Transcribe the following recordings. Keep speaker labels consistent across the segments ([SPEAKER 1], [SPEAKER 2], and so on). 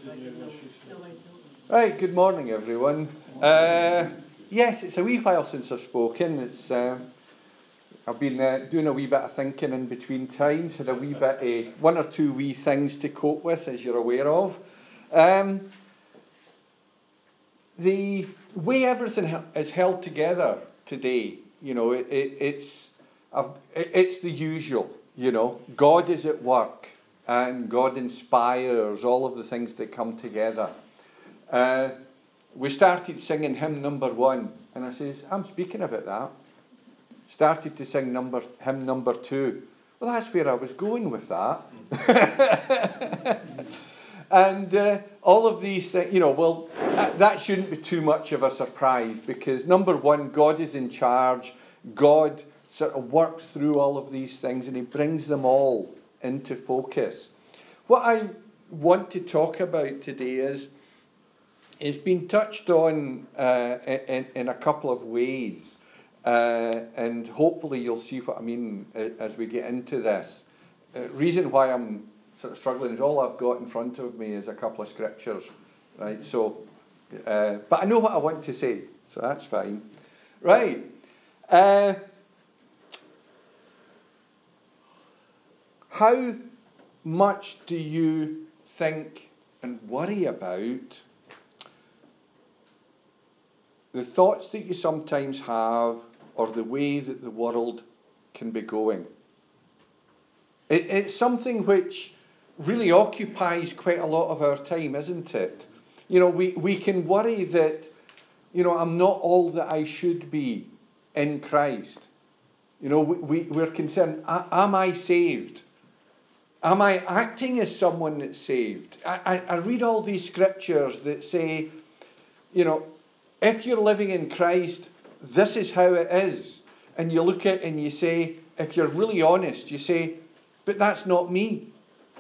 [SPEAKER 1] Right, good morning everyone. Yes, it's a wee while since I've spoken. I've been doing a wee bit of thinking in between times, had a wee bit one or two wee things to cope with, as you're aware of. The way everything is held together today, it's the usual. God is at work and God inspires all of the things that come together. We started singing hymn number 1, and I says, I'm speaking about that. Started to sing hymn number 2. Well, that's where I was going with that. And all of these things, that shouldn't be too much of a surprise, because number 1, God is in charge. God sort of works through all of these things and he brings them all into focus. What I want to talk about today is, it's been touched on in a couple of ways, and hopefully you'll see what I mean as we get into this. Reason why I'm sort of struggling is all I've got in front of me is a couple of scriptures, right? So, but I know what I want to say, so that's fine. Right. How much do you think and worry about the thoughts that you sometimes have, or the way that the world can be going? It's something which really occupies quite a lot of our time, isn't it? We can worry that, I'm not all that I should be in Christ. We're concerned, am I saved? Am I acting as someone that's saved? I read all these scriptures that say, if you're living in Christ, this is how it is. And you look at it and you say, if you're really honest, you say, but that's not me.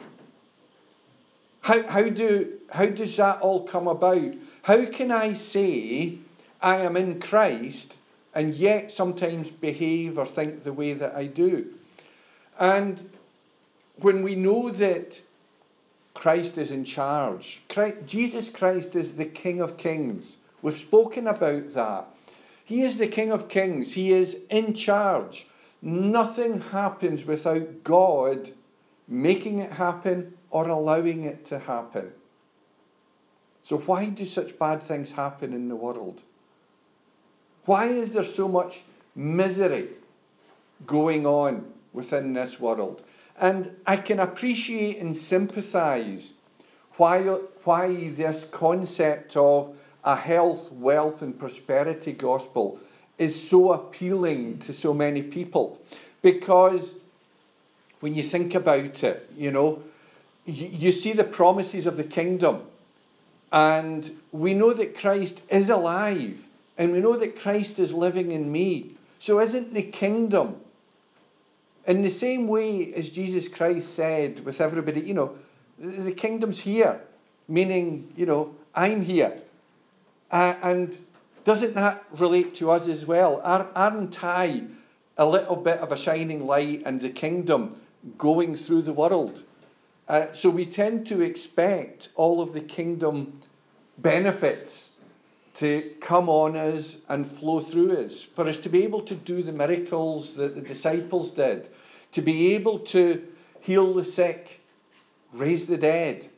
[SPEAKER 1] How does that all come about? How can I say I am in Christ and yet sometimes behave or think the way that I do? And when we know that Christ is in charge, Jesus Christ is the King of Kings. We've spoken about that. He is the King of Kings. He is in charge. Nothing happens without God making it happen or allowing it to happen. So why do such bad things happen in the world? Why is there so much misery going on within this world? And I can appreciate and sympathise why this concept of a health, wealth and prosperity gospel is so appealing to so many people. Because when you think about it, you see the promises of the kingdom. And we know that Christ is alive. And we know that Christ is living in me. So isn't the kingdom, in the same way as Jesus Christ said with everybody, the kingdom's here. Meaning, I'm here. And doesn't that relate to us as well? Aren't I a little bit of a shining light and the kingdom going through the world? So we tend to expect all of the kingdom benefits to come on us and flow through us. For us to be able to do the miracles that the disciples did, to be able to heal the sick, raise the dead.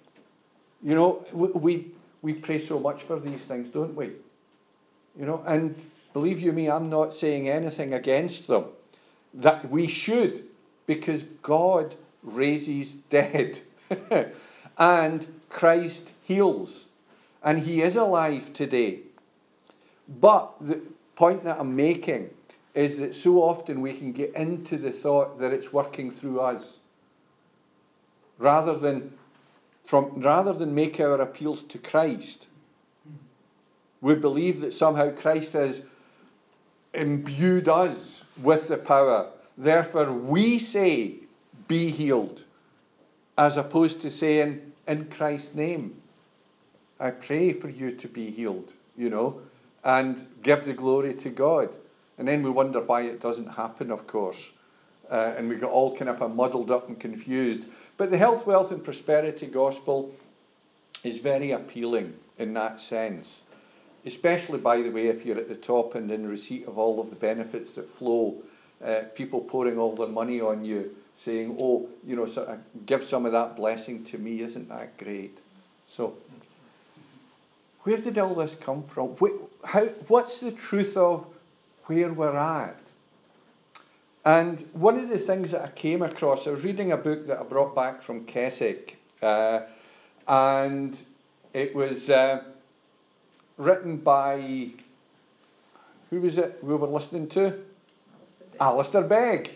[SPEAKER 1] We pray so much for these things, don't we? And believe you me, I'm not saying anything against them. That we should, because God raises dead. And Christ heals. And he is alive today. But the point that I'm making is that so often we can get into the thought that it's working through us. Rather than make our appeals to Christ, we believe that somehow Christ has imbued us with the power. Therefore, we say, be healed, as opposed to saying, in Christ's name, I pray for you to be healed, and give the glory to God. And then we wonder why it doesn't happen, of course. And we get all kind of muddled up and confused. But the health, wealth and prosperity gospel is very appealing in that sense. Especially, by the way, if you're at the top and in receipt of all of the benefits that flow, people pouring all their money on you, saying, oh, sort of give some of that blessing to me, isn't that great? So, where did all this come from? What's the truth of where we're at? And one of the things that I came across, I was reading a book that I brought back from Keswick, and it was written by, who was it we were listening to? Alistair Begg.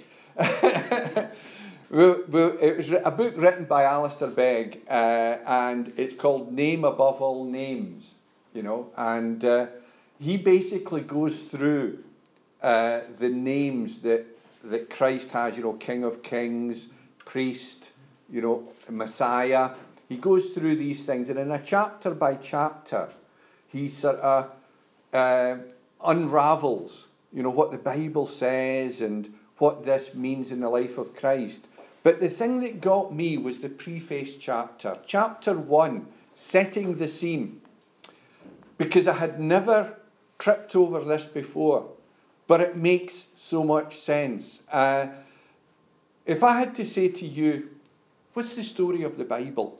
[SPEAKER 1] It was a book written by Alistair Begg, and it's called Name Above All Names, and he basically goes through the names that Christ has, King of Kings, Priest, Messiah. He goes through these things, and in a chapter by chapter, he sort of unravels, what the Bible says and what this means in the life of Christ. But the thing that got me was the preface chapter. Chapter 1, setting the scene. Because I had never tripped over this before, but it makes so much sense. If I had to say to you, what's the story of the Bible?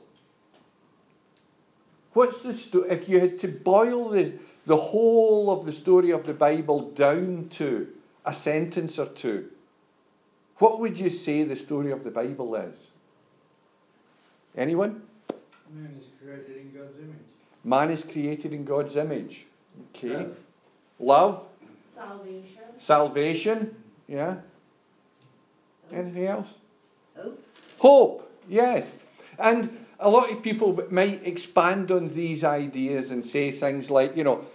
[SPEAKER 1] If you had to boil the whole of the story of the Bible down to a sentence or two, what would you say the story of the Bible is? Anyone?
[SPEAKER 2] Man is created in God's image.
[SPEAKER 1] Man is created in God's image. Okay. Love.
[SPEAKER 3] Salvation.
[SPEAKER 1] Salvation. Yeah. Anything else?
[SPEAKER 3] Hope.
[SPEAKER 1] Hope. Yes. And a lot of people might expand on these ideas and say things like,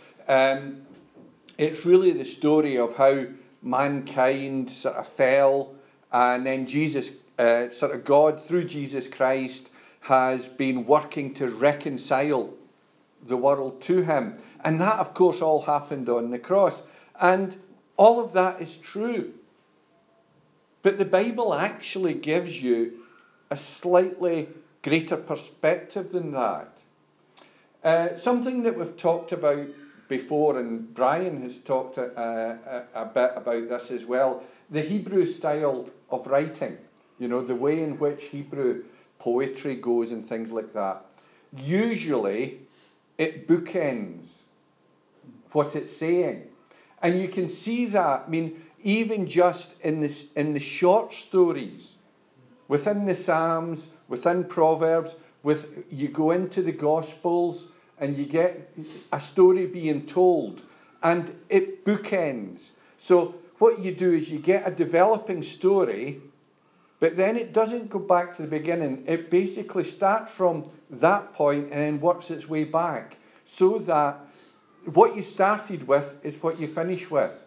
[SPEAKER 1] it's really the story of how mankind sort of fell, and then Jesus, God through Jesus Christ has been working to reconcile the world to him. And that, of course, all happened on the cross. And all of that is true. But the Bible actually gives you a slightly greater perspective than that. Something that we've talked about before, and Brian has talked a bit about this as well, the Hebrew style of writing, the way in which Hebrew poetry goes and things like that. Usually, it bookends what it's saying. And you can see that, even just in the short stories, within the Psalms, within Proverbs, you go into the Gospels and you get a story being told, and it bookends. So what you do is you get a developing story, but then it doesn't go back to the beginning. It basically starts from that point and then works its way back, so that what you started with is what you finish with.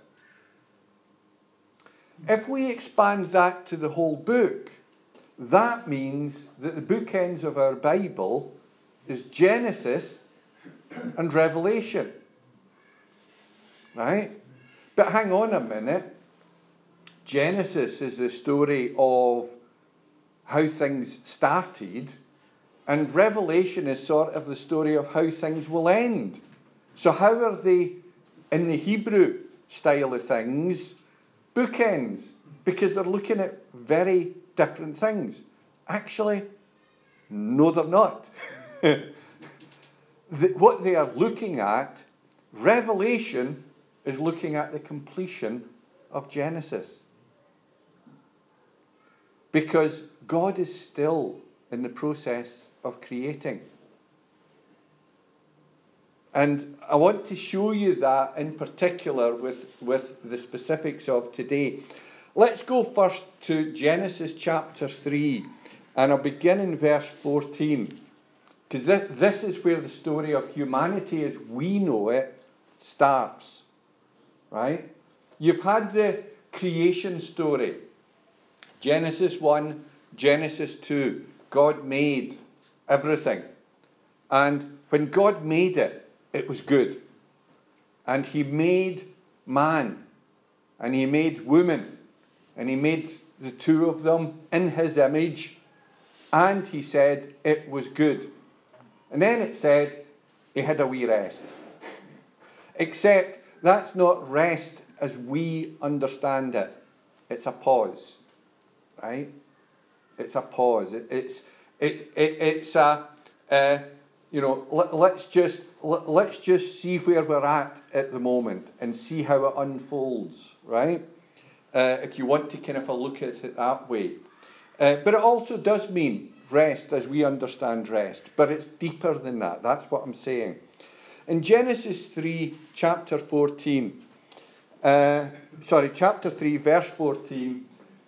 [SPEAKER 1] If we expand that to the whole book, that means that the bookends of our Bible is Genesis and Revelation. Right? But hang on a minute. Genesis is the story of how things started, and Revelation is sort of the story of how things will end. So how are they, in the Hebrew style of things, bookends? Because they're looking at very different things. Actually, no, they're not. What they are looking at, Revelation is looking at the completion of Genesis. Because God is still in the process of creating. And I want to show you that in particular with the specifics of today. Let's go first to Genesis chapter 3, and I'll begin in verse 14. Because this is where the story of humanity as we know it starts. Right? You've had the creation story. Genesis 1, Genesis 2. God made everything. And when God made it, it was good. And he made man. And he made woman. And he made the two of them in his image. And he said it was good. And then it said he had a wee rest. Except that's not rest as we understand it. It's a pause, right? It's a pause. It's a let's just see where we're at the moment and see how it unfolds, right? If you want to kind of look at it that way. But it also does mean rest as we understand rest, but it's deeper than that. That's what I'm saying. In Genesis 3, chapter 3, verse 14,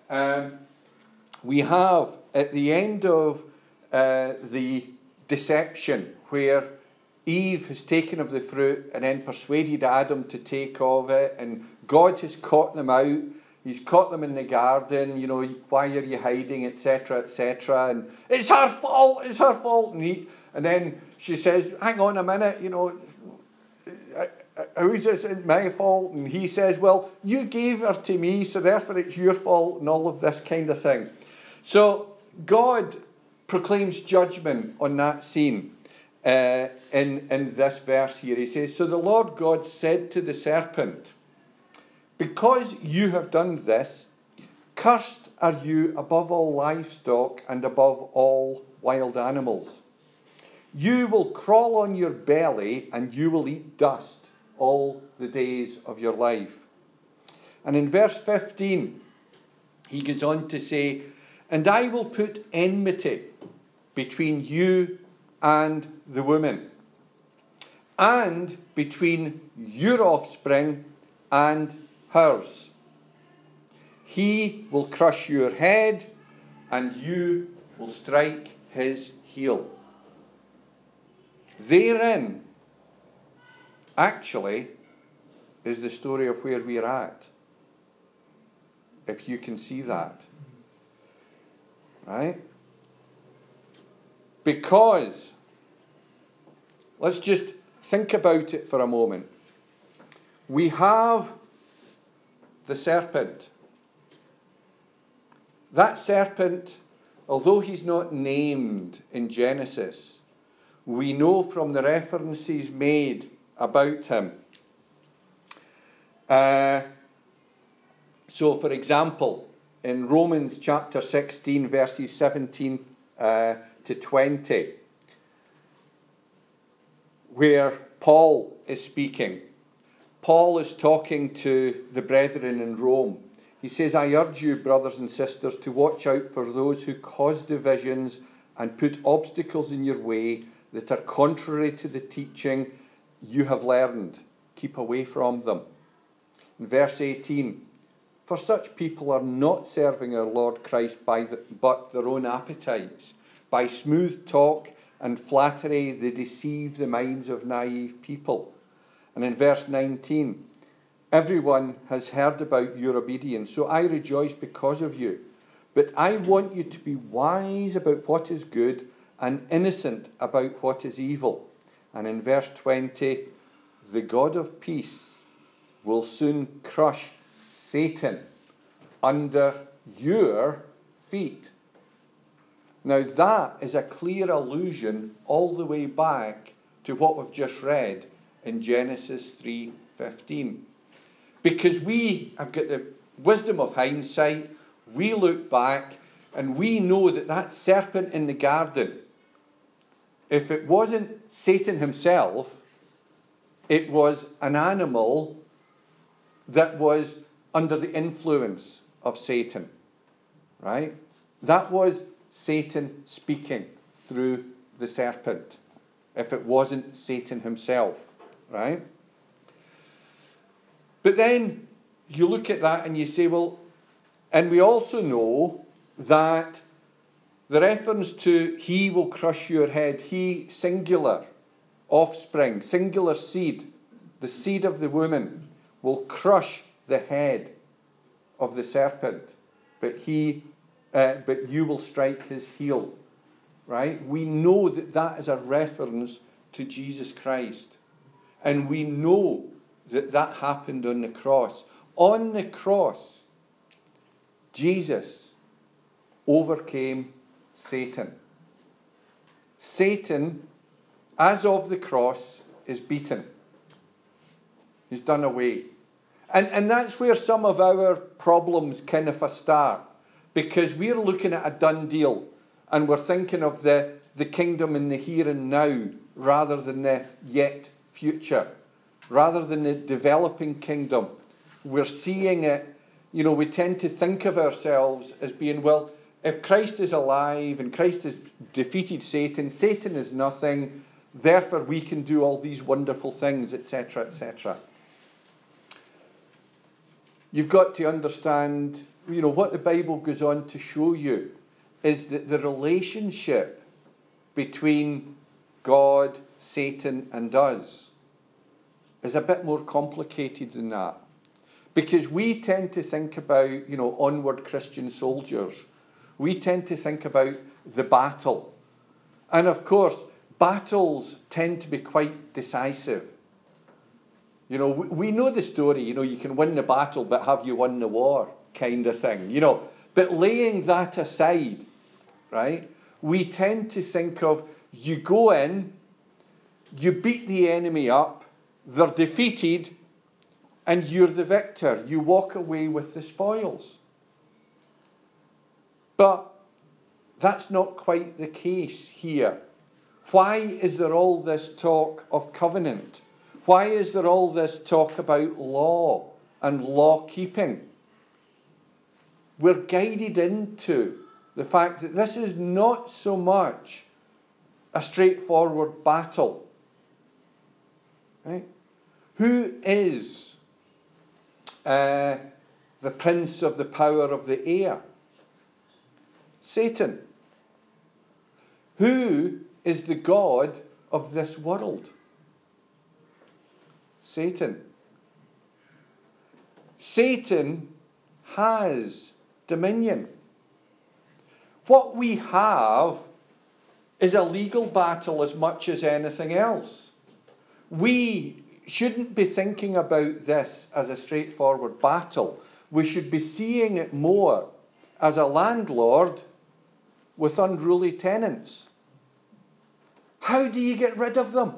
[SPEAKER 1] we have at the end of the deception where Eve has taken of the fruit and then persuaded Adam to take of it, and God has caught them out. He's caught them in the garden, why are you hiding, etc., etc. And it's her fault. And then she says, hang on a minute, how is this my fault? And he says, well, you gave her to me, so therefore it's your fault, and all of this kind of thing. So God proclaims judgment on that scene in this verse here. He says, so the Lord God said to the serpent, because you have done this, cursed are you above all livestock and above all wild animals. You will crawl on your belly and you will eat dust all the days of your life. And in verse 15, he goes on to say, and I will put enmity between you and the woman, and between your offspring and hers. He will crush your head, and you will strike his heel. Therein, actually, is the story of where we're at. If you can see that. Right? Because, let's just think about it for a moment. We have the serpent. That serpent, although he's not named in Genesis, we know from the references made about him. So, for example, in Romans chapter 16, verses 17 to 20, where Paul is speaking, Paul is talking to the brethren in Rome. He says, I urge you, brothers and sisters, to watch out for those who cause divisions and put obstacles in your way that are contrary to the teaching you have learned. Keep away from them. In verse 18, for such people are not serving our Lord Christ but their own appetites. By smooth talk and flattery, they deceive the minds of naive people. And in verse 19, everyone has heard about your obedience, so I rejoice because of you. But I want you to be wise about what is good and innocent about what is evil. And in verse 20, the God of peace will soon crush Satan under your feet. Now that is a clear allusion all the way back to what we've just read in Genesis 3:15. Because we have got the wisdom of hindsight, we look back and we know that serpent in the garden, if it wasn't Satan himself, it was an animal that was under the influence of Satan, right? That was Satan speaking through the serpent, if it wasn't Satan himself, right? But then you look at that and you say, well, and we also know that the reference to he will crush your head, he, singular, offspring, singular seed, the seed of the woman, will crush the head of the serpent, but you will strike his heel, right? We know that is a reference to Jesus Christ. And we know that happened on the cross. On the cross, Jesus overcame Satan. Satan as of the cross, is beaten. He's done away. And that's where some of our problems kind of start, because we're looking at a done deal and we're thinking of the kingdom in the here and now rather than the yet future, rather than the developing kingdom. We're seeing it, we tend to think of ourselves as being, well, if Christ is alive and Christ has defeated Satan, Satan is nothing, therefore we can do all these wonderful things, etc., etc. You've got to understand, what the Bible goes on to show you is that the relationship between God, Satan, and us is a bit more complicated than that. Because we tend to think about, onward Christian soldiers. We tend to think about the battle. And of course, battles tend to be quite decisive. We know the story, you can win the battle, but have you won the war, kind of thing. But laying that aside, right, we tend to think of, you go in, you beat the enemy up, they're defeated, and you're the victor. You walk away with the spoils. But that's not quite the case here. Why is there all this talk of covenant? Why is there all this talk about law and law keeping? We're guided into the fact that this is not so much a straightforward battle. Right? Who is the prince of the power of the air? Satan. Who is the god of this world? Satan. Satan has dominion. What we have is a legal battle as much as anything else. We shouldn't be thinking about this as a straightforward battle. We should be seeing it more as a landlord with unruly tenants. How do you get rid of them?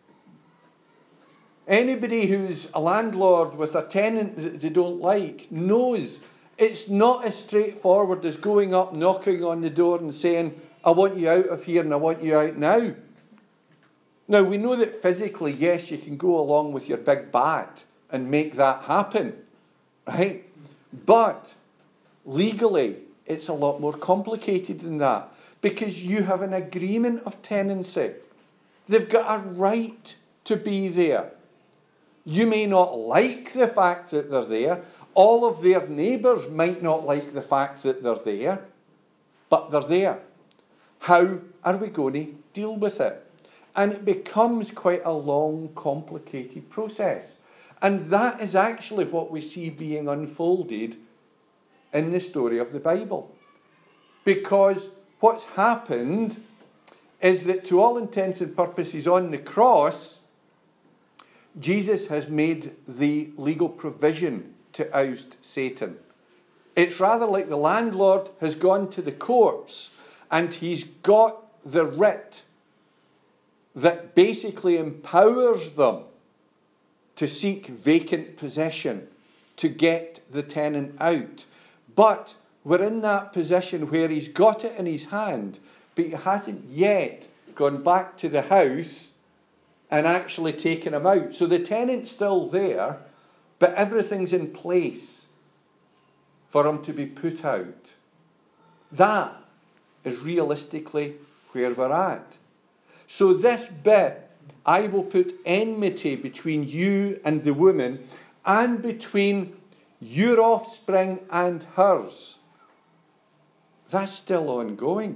[SPEAKER 1] Anybody who's a landlord with a tenant that they don't like knows it's not as straightforward as going up, knocking on the door and saying, I want you out of here and I want you out now. Now, we know that physically, yes, you can go along with your big bat and make that happen, right? But legally, it's a lot more complicated than that, because you have an agreement of tenancy. They've got a right to be there. You may not like the fact that they're there. All of their neighbours might not like the fact that they're there, but they're there. How are we going to deal with it? And it becomes quite a long, complicated process. And that is actually what we see being unfolded in the story of the Bible. Because what's happened is that, to all intents and purposes, on the cross, Jesus has made the legal provision to oust Satan. It's rather like the landlord has gone to the courts and he's got the writ that basically empowers them to seek vacant possession, to get the tenant out. But we're in that position where he's got it in his hand, but he hasn't yet gone back to the house and actually taken him out. So the tenant's still there, but everything's in place for him to be put out. That is realistically where we're at. So this bit, I will put enmity between you and the woman, and between your offspring and hers. That's still ongoing.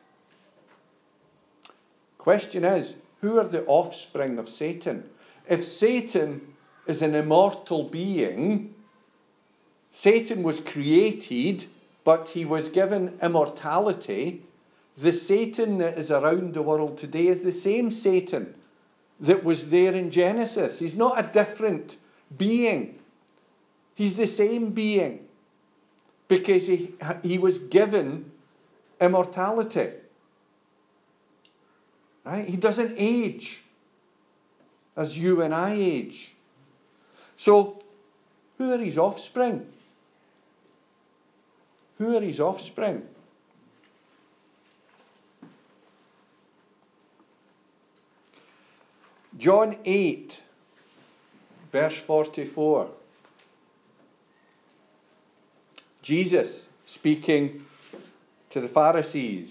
[SPEAKER 1] Question is, who are the offspring of Satan? If Satan is an immortal being, Satan was created, but he was given immortality. The Satan that is around the world today is the same Satan that was there in Genesis. He's not a different being. He's the same being because he was given immortality. Right? He doesn't age as you and I age. So, who are his offspring? Who are his offspring? John 8, verse 44. Jesus speaking to the Pharisees.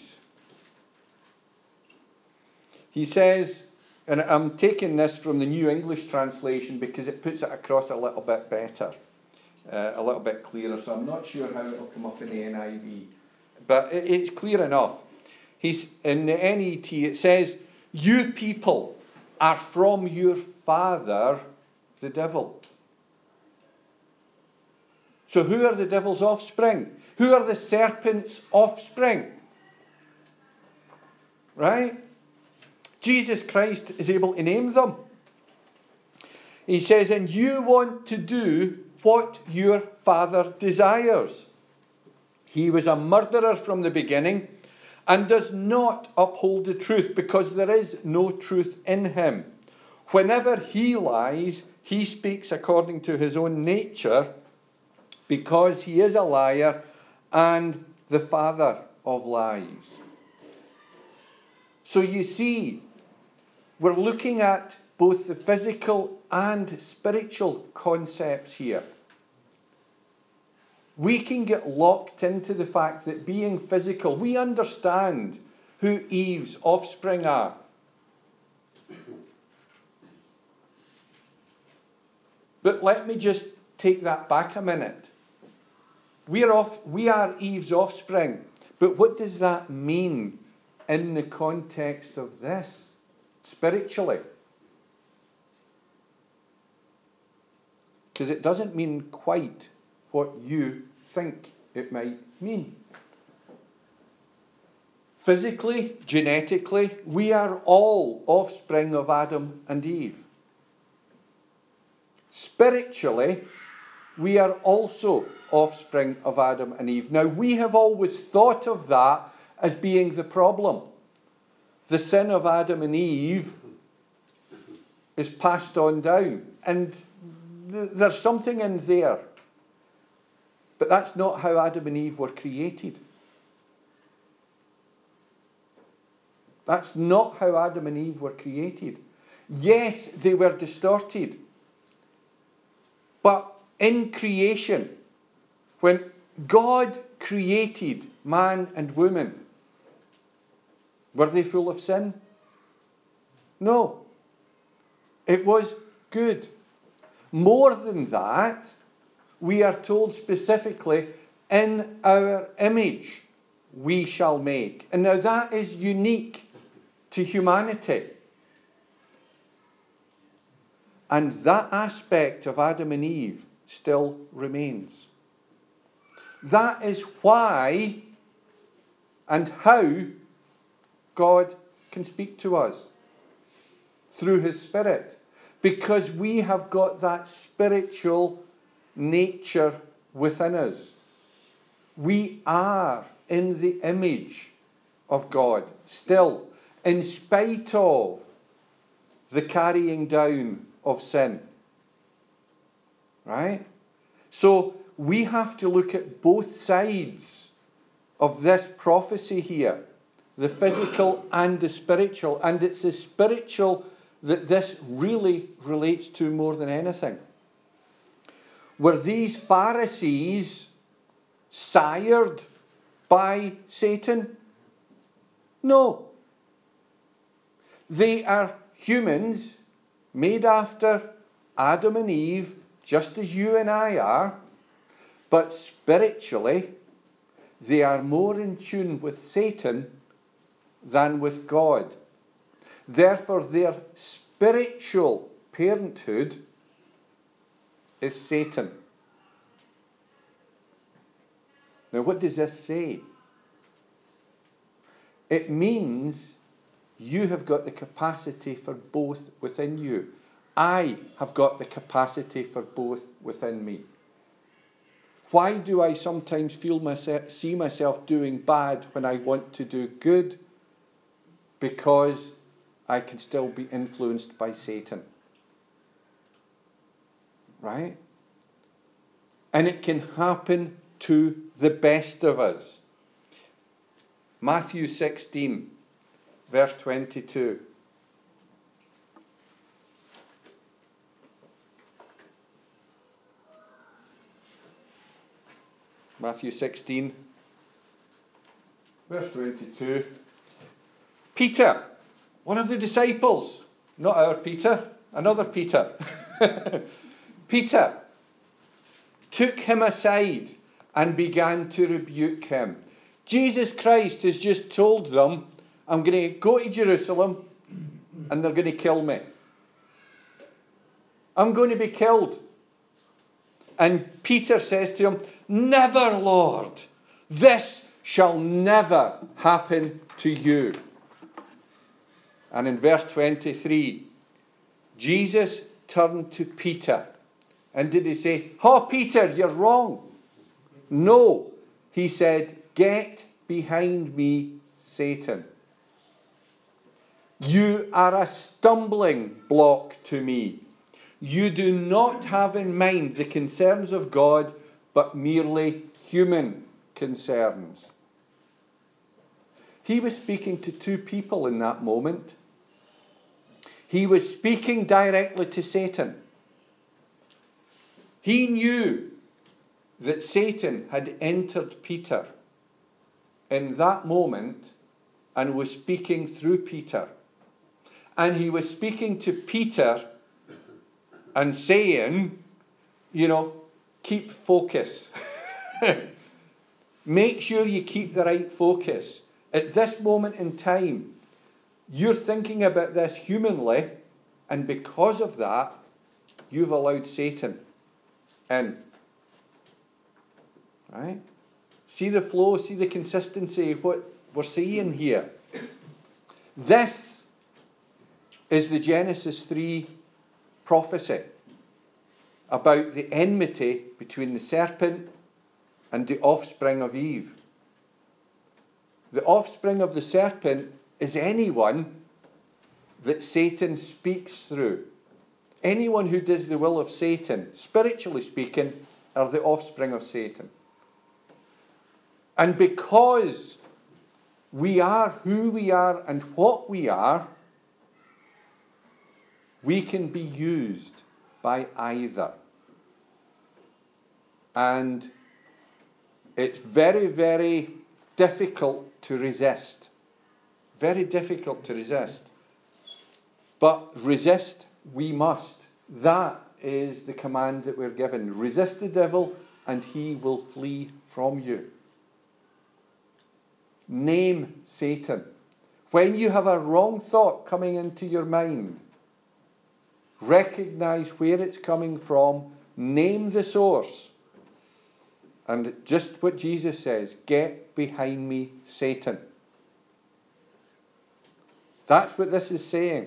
[SPEAKER 1] He says, and I'm taking this from the New English translation because it puts it across a little bit better, a little bit clearer. So I'm not sure how it'll come up in the NIV, but it's clear enough. He's in the NET. It says, "You people are from your father, the devil." So who are the devil's offspring? Who are the serpent's offspring? Right? Jesus Christ is able to name them. He says, "And you want to do what your father desires. He was a murderer from the beginning and does not uphold the truth because there is no truth in him. Whenever he lies, he speaks according to his own nature because he is a liar and the father of lies." So you see, we're looking at both the physical and spiritual concepts here. We can get locked into the fact that being physical, we understand who Eve's offspring are. But let me just take that back a minute. We are Eve's offspring. But what does that mean in the context of this, spiritually? Because it doesn't mean quite what you think it might mean. Physically, genetically, we are all offspring of Adam and Eve. Spiritually, we are also offspring of Adam and Eve. Now, we have always thought of that as being the problem. The sin of Adam and Eve is passed on down. And there's something in there. But that's not how Adam and Eve were created. That's not how Adam and Eve were created. Yes, they were distorted. But in creation, when God created man and woman, were they full of sin? No. It was good. More than that, we are told specifically, "In our image we shall make." And now that is unique to humanity. And that aspect of Adam and Eve still remains. That is why and how God can speak to us through his Spirit. Because we have got that spiritual nature within us. We are in the image of God still, in spite of the carrying down of sin. Right? So we have to look at both sides of this prophecy here, the physical and the spiritual. And it's the spiritual that this really relates to more than anything. Were these Pharisees sired by Satan? No. They are humans made after Adam and Eve, just as you and I are, but spiritually, they are more in tune with Satan than with God. Therefore, their spiritual parenthood is Satan. Now, what does this say? It means you have got the capacity for both within you. I have got the capacity for both within me. Why do I sometimes see myself doing bad when I want to do good? Because I can still be influenced by Satan. Right? And it can happen to the best of us. Matthew 16, verse 22. Matthew 16, verse 22. Peter, one of the disciples, not our Peter, another Peter. Peter took him aside and began to rebuke him. Jesus Christ has just told them, I'm going to go to Jerusalem and they're going to kill me. I'm going to be killed. And Peter says to him, never, Lord, this shall never happen to you. And in verse 23, Jesus turned to Peter. And did he say, oh, Peter, you're wrong? No. He said, get behind me, Satan. You are a stumbling block to me. You do not have in mind the concerns of God, but merely human concerns. He was speaking to two people in that moment. He was speaking directly to Satan. He knew that Satan had entered Peter in that moment and was speaking through Peter. And he was speaking to Peter and saying, keep focus. Make sure you keep the right focus. At this moment in time, you're thinking about this humanly, and because of that, you've allowed Satan in. Right? See the flow, see the consistency of what we're seeing here. This is the Genesis 3 prophecy about the enmity between the serpent and the offspring of Eve. The offspring of the serpent is anyone that Satan speaks through. Anyone who does the will of Satan, spiritually speaking, are the offspring of Satan. And because we are who we are and what we are, we can be used by either. And it's very, very difficult to resist. Very difficult to resist. But resist we must. That is the command that we're given. Resist the devil and he will flee from you. Name Satan. When you have a wrong thought coming into your mind, recognize where it's coming from, name the source. And just what Jesus says, get behind me, Satan. That's what this is saying.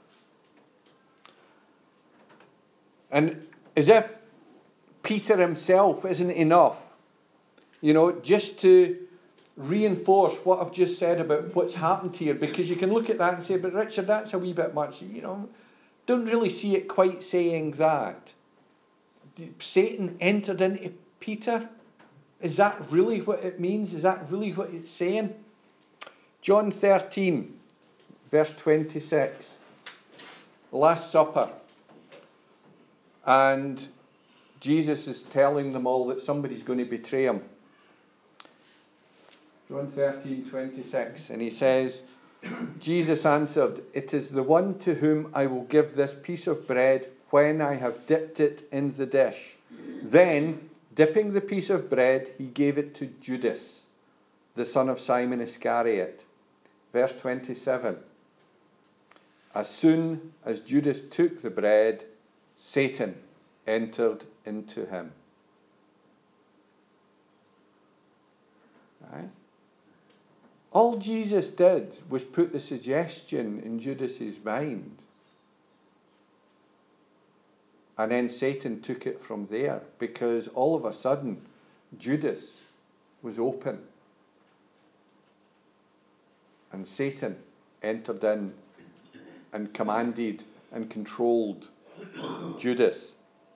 [SPEAKER 1] And as if Peter himself isn't enough, just to reinforce what I've just said about what's happened here, because you can look at that and say, but Richard, that's a wee bit much. Don't really see it quite saying that. Satan entered into Peter? Is that really what it means? Is that really what it's saying? John 13, verse 26. Last Supper. And Jesus is telling them all that somebody's going to betray him. John 13, 26. And he says, Jesus answered, it is the one to whom I will give this piece of bread when I have dipped it in the dish. Then, dipping the piece of bread, he gave it to Judas, the son of Simon Iscariot. Verse 27. As soon as Judas took the bread, Satan entered into him. Right? All Jesus did was put the suggestion in Judas's mind. And then Satan took it from there, because all of a sudden Judas was open. And Satan entered in and commanded and controlled Judas.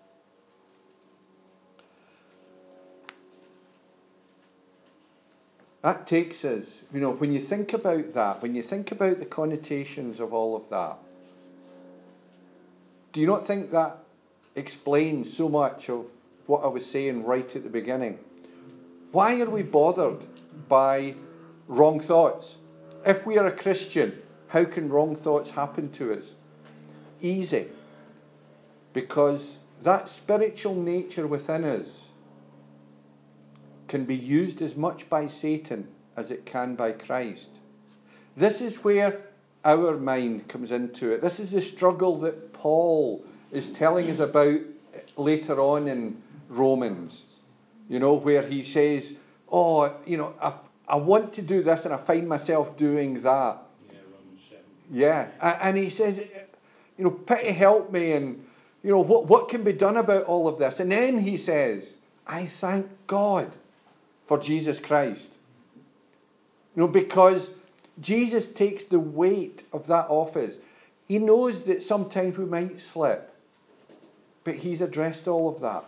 [SPEAKER 1] That takes us, when you think about that, when you think about the connotations of all of that, do you not think that explains so much of what I was saying right at the beginning? Why are we bothered by wrong thoughts? If we are a Christian, how can wrong thoughts happen to us? Easy. Because that spiritual nature within us can be used as much by Satan as it can by Christ. This is where our mind comes into it. This is the struggle that Paul is telling us about later on in Romans. Where he says, I want to do this and I find myself doing that.
[SPEAKER 4] Yeah, Romans 7.
[SPEAKER 1] Yeah, and he says, pity help me, and, what can be done about all of this? And then he says, I thank God for Jesus Christ. Because Jesus takes the weight of that office. He knows that sometimes we might slip, but he's addressed all of that.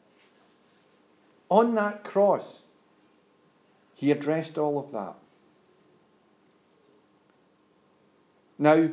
[SPEAKER 1] On that cross, he addressed all of that. Now,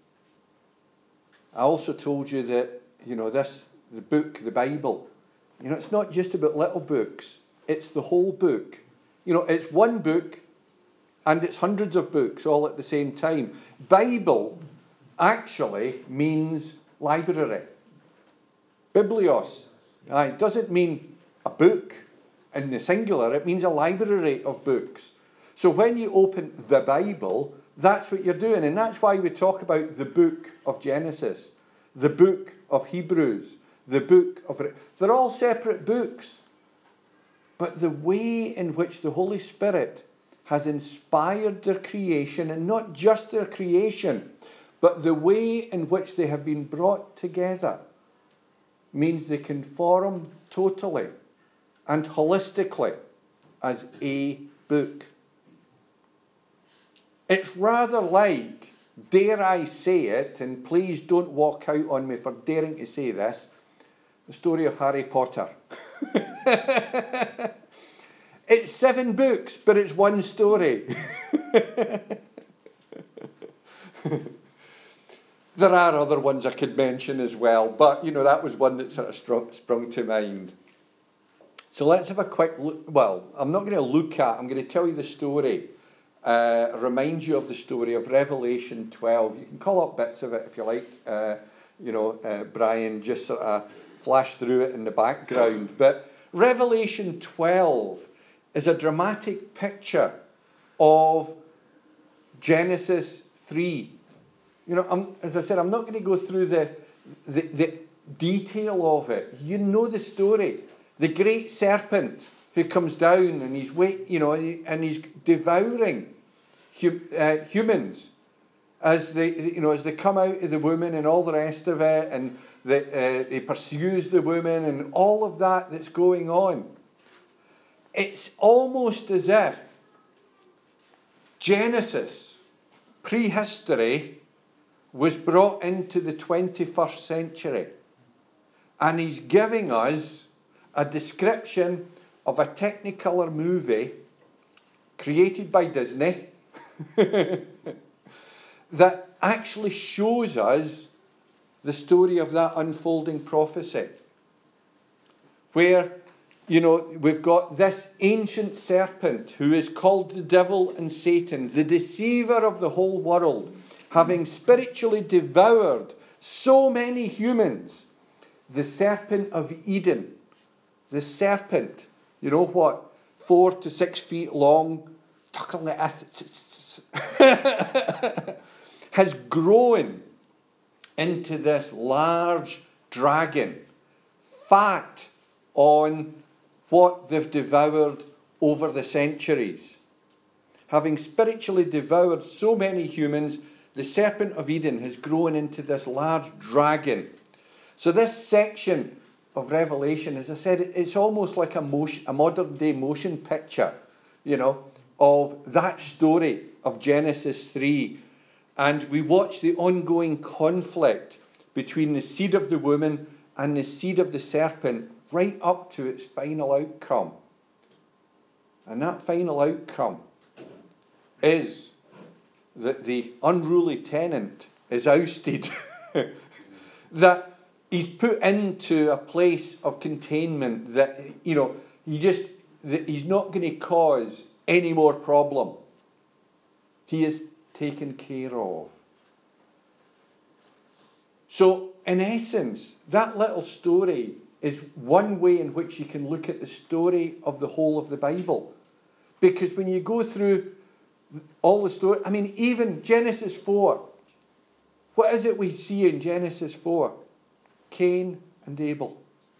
[SPEAKER 1] I also told you that, the book, the Bible, it's not just about little books. It's the whole book. It's one book and it's hundreds of books all at the same time. Bible actually means library. Biblios. It doesn't mean a book in the singular. It means a library of books. So when you open the Bible, that's what you're doing. And that's why we talk about the book of Genesis, the book of Hebrews, the book of... They're all separate books. But the way in which the Holy Spirit has inspired their creation, and not just their creation, but the way in which they have been brought together, means they conform totally and holistically as a book. It's rather like, dare I say it, and please don't walk out on me for daring to say this, the story of Harry Potter. It's 7 books, but it's one story. There are other ones I could mention as well, but that was one that sort of sprung to mind. So let's have a quick look. Well, I'm not going to look at, I'm going to tell you the story, remind you of the story of Revelation 12. You can call up bits of it if you like. Brian just sort of flash through it in the background. But Revelation 12 is a dramatic picture of Genesis 3. As I said, I'm not going to go through the detail of it. You know the story. The great serpent who comes down and he's and he's devouring humans as they come out of the woman and all the rest of it, and he pursues the woman and all of that's going on. It's almost as if Genesis, prehistory, was brought into the 21st century. And he's giving us a description of a Technicolor movie created by Disney that actually shows us the story of that unfolding prophecy. Where, we've got this ancient serpent who is called the devil and Satan, the deceiver of the whole world, having spiritually devoured so many humans. The serpent of Eden, the serpent, 4 to 6 feet long, has grown into this large dragon, fat on what they've devoured over the centuries. Having spiritually devoured so many humans, the serpent of Eden has grown into this large dragon. So this section of Revelation, as I said, it's almost like a modern day motion picture, of that story of Genesis 3. And we watch the ongoing conflict between the seed of the woman and the seed of the serpent right up to its final outcome. And that final outcome is that the unruly tenant is ousted, that he's put into a place of containment, that, that he's not going to cause any more problem. He is taken care of. So, in essence, that little story is one way in which you can look at the story of the whole of the Bible. Because when you go through all the story, even Genesis 4, what is it we see in Genesis 4? Cain and Abel.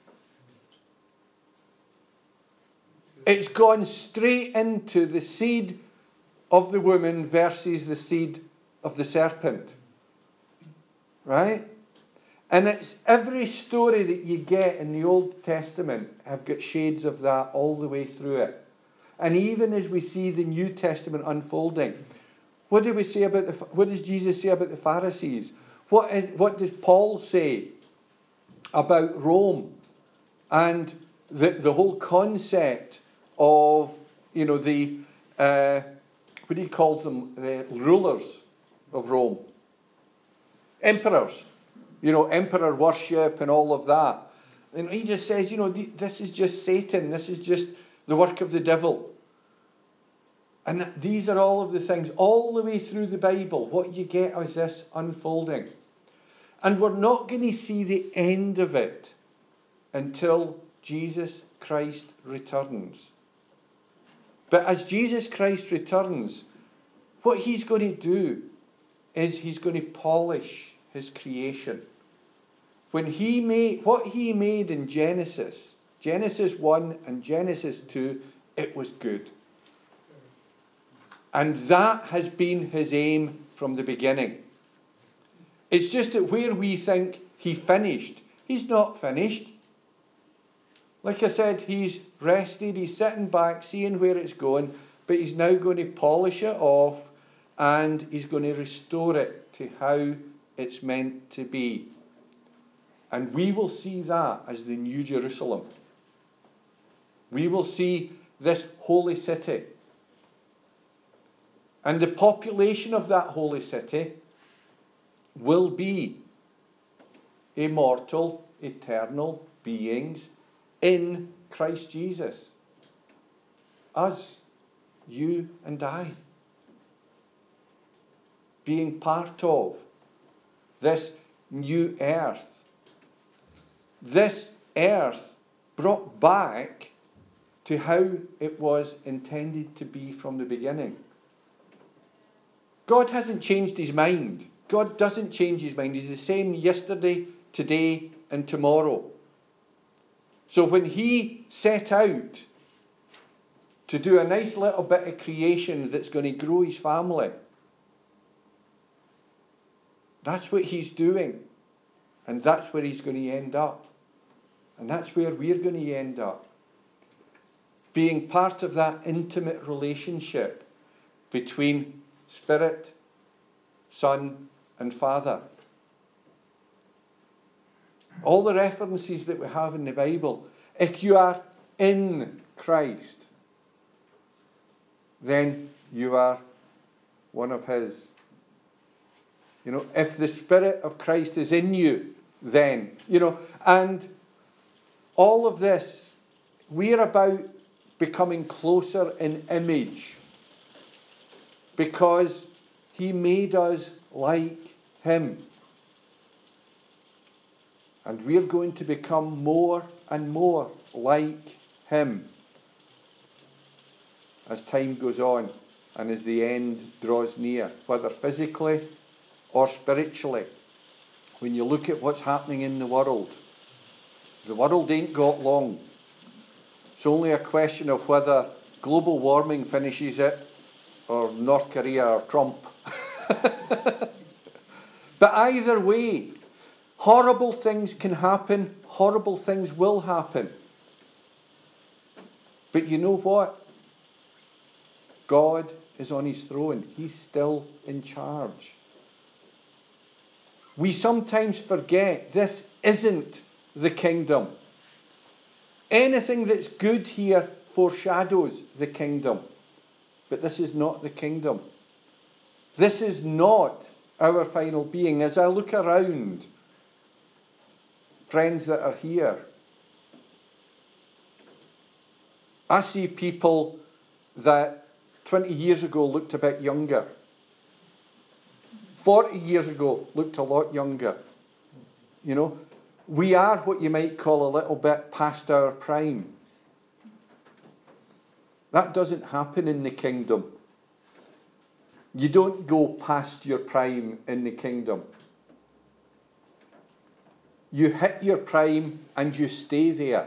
[SPEAKER 1] It's gone straight into the seed of the woman versus the seed of the serpent. Right? And it's every story that you get in the Old Testament have got shades of that all the way through it. And even as we see the New Testament unfolding, what does Jesus say about the Pharisees? What does Paul say about Rome and the whole concept of the what do you call them? The rulers of Rome, emperors. Emperor worship and all of that. And he just says, this is just Satan. This is just the work of the devil. And these are all of the things, all the way through the Bible, what you get is this unfolding. And we're not going to see the end of it until Jesus Christ returns. But as Jesus Christ returns, what he's going to do is he's going to polish his creation. When what he made in Genesis 1 and Genesis 2, it was good. And that has been his aim from the beginning. It's just that where we think he finished, he's not finished. Like I said, he's rested, he's sitting back, seeing where it's going, but he's now going to polish it off and he's going to restore it to how it's meant to be. And we will see that as the New Jerusalem. We will see this holy city. And the population of that holy city will be immortal, eternal beings in Christ Jesus. Us, you and I. Being part of this new earth. This earth brought back to how it was intended to be from the beginning. God hasn't changed his mind. God doesn't change his mind. He's the same yesterday, today, and tomorrow. So when he set out to do a nice little bit of creation that's going to grow his family, that's what he's doing. And that's where he's going to end up. And that's where we're going to end up. Being part of that intimate relationship between Spirit, Son, and Father. All the references that we have in the Bible, if you are in Christ, then you are one of his. If the Spirit of Christ is in you, then, and all of this, we're about becoming closer in image because he made us like him. And we're going to become more and more like him as time goes on and as the end draws near, whether physically or spiritually. When you look at what's happening in the world ain't got long. It's only a question of whether global warming finishes it or North Korea or Trump. But either way, horrible things can happen, horrible things will happen. But you know what? God is on his throne. He's still in charge. We sometimes forget this isn't the kingdom. Anything that's good here foreshadows the kingdom. But this is not the kingdom. This is not our final being. As I look around, friends that are here, I see people that 20 years ago looked a bit younger. 40 years ago looked a lot younger. You know, we are what you might call a little bit past our prime. That doesn't happen in the kingdom. You don't go past your prime in the kingdom. You hit your prime and you stay there.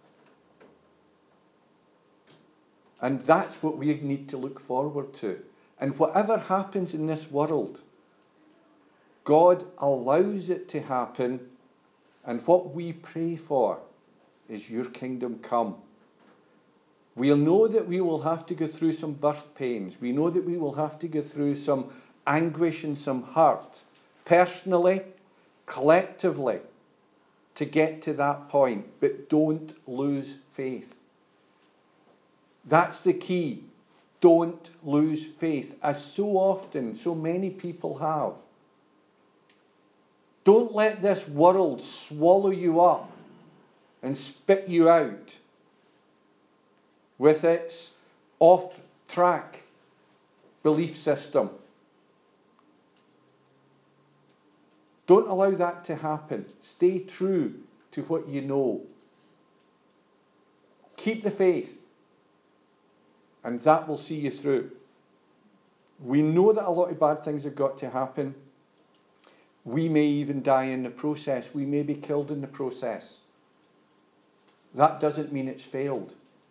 [SPEAKER 1] And that's what we need to look forward to. And whatever happens in this world, God allows it to happen, and what we pray for is your kingdom come. We'll know that we will have to go through some birth pains. We know that we will have to go through some anguish and some hurt, personally, collectively, to get to that point. But don't lose faith. That's the key. Don't lose faith, as so often, so many people have. Don't let this world swallow you up and spit you out with its off-track belief system. Don't allow that to happen. Stay true to what you know. Keep the faith, and that will see you through. We know that a lot of bad things have got to happen. We may even die in the process. We may be killed in the process. That doesn't mean it's failed.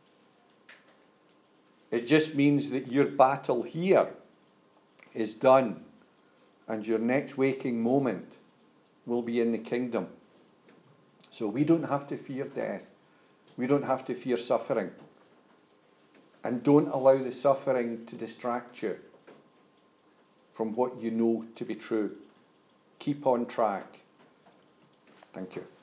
[SPEAKER 1] It just means that your battle here is done, and your next waking moment will be in the kingdom. So we don't have to fear death. We don't have to fear suffering. And don't allow the suffering to distract you from what you know to be true. Keep on track. Thank you.